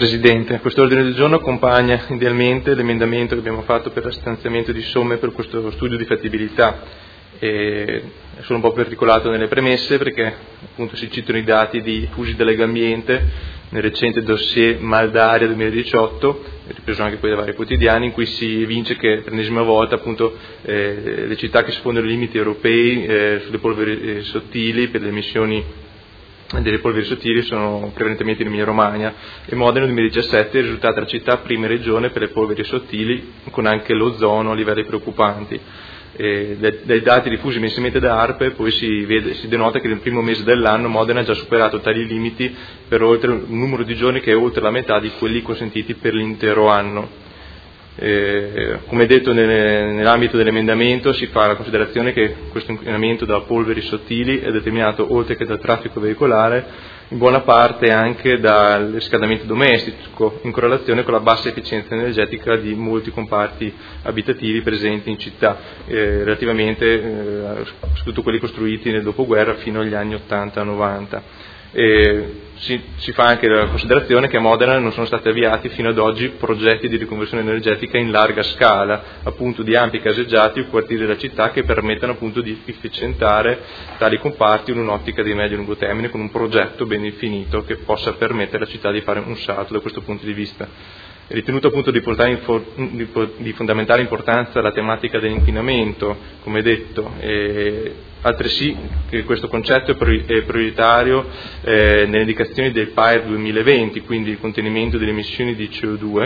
Presidente, questo ordine del giorno accompagna idealmente l'emendamento che abbiamo fatto per lo stanziamento di somme per questo studio di fattibilità. Sono un po' perticolato nelle premesse perché appunto si citano i dati diffusi da Legambiente nel recente dossier Maldaria 2018, ripreso anche poi da vari quotidiani, in cui si evince che per l'ennesima volta appunto le città che sfondano i limiti europei sulle polveri sottili per le emissioni delle polveri sottili sono prevalentemente in Emilia Romagna, e Modena nel 2017 è risultata la città prima regione per le polveri sottili, con anche l'ozono a livelli preoccupanti. Dai dati diffusi mensilmente da ARPE poi si denota che nel primo mese dell'anno Modena ha già superato tali limiti per oltre un numero di giorni che è oltre la metà di quelli consentiti per l'intero anno. Come detto nell'ambito dell'emendamento si fa la considerazione che questo inquinamento da polveri sottili è determinato, oltre che dal traffico veicolare, in buona parte anche dal riscaldamento domestico, in correlazione con la bassa efficienza energetica di molti comparti abitativi presenti in città, relativamente soprattutto quelli costruiti nel dopoguerra fino agli anni 80-90. Si fa anche la considerazione che a Modena non sono stati avviati fino ad oggi progetti di riconversione energetica in larga scala, appunto di ampi caseggiati o quartieri della città, che permettano appunto di efficientare tali comparti in un'ottica di medio e lungo termine, con un progetto ben definito che possa permettere alla città di fare un salto da questo punto di vista. È ritenuto appunto di fondamentale importanza la tematica dell'inquinamento, come detto, altresì che questo concetto è prioritario nelle indicazioni del PAER 2020, quindi il contenimento delle emissioni di CO2,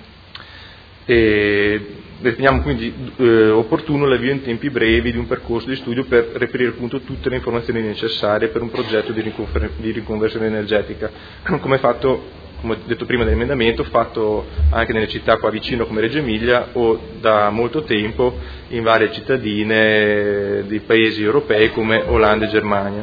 e riteniamo quindi opportuno l'avvio in tempi brevi di un percorso di studio per reperire appunto tutte le informazioni necessarie per un progetto di riconversione energetica, come fatto, come ho detto prima dell'emendamento, fatto anche nelle città qua vicino come Reggio Emilia o da molto tempo in varie cittadine di paesi europei come Olanda e Germania.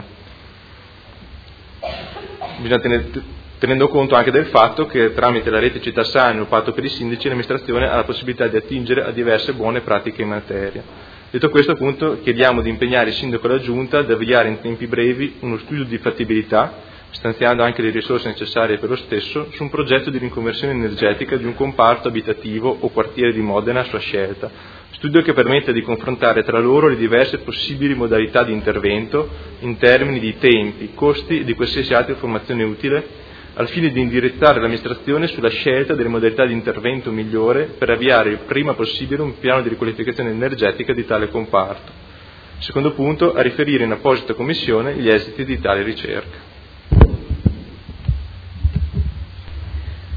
Bisogna tenendo conto anche del fatto che tramite la rete Città Sane o il patto per i sindaci l'amministrazione ha la possibilità di attingere a diverse buone pratiche in materia. Detto questo, appunto, chiediamo di impegnare il sindaco e la giunta ad avviare in tempi brevi uno studio di fattibilità, stanziando anche le risorse necessarie per lo stesso, su un progetto di riconversione energetica di un comparto abitativo o quartiere di Modena a sua scelta, studio che permetta di confrontare tra loro le diverse possibili modalità di intervento in termini di tempi, costi e di qualsiasi altra informazione utile, al fine di indirizzare l'amministrazione sulla scelta delle modalità di intervento migliore per avviare il prima possibile un piano di riqualificazione energetica di tale comparto. Secondo punto, a riferire in apposita commissione gli esiti di tale ricerca.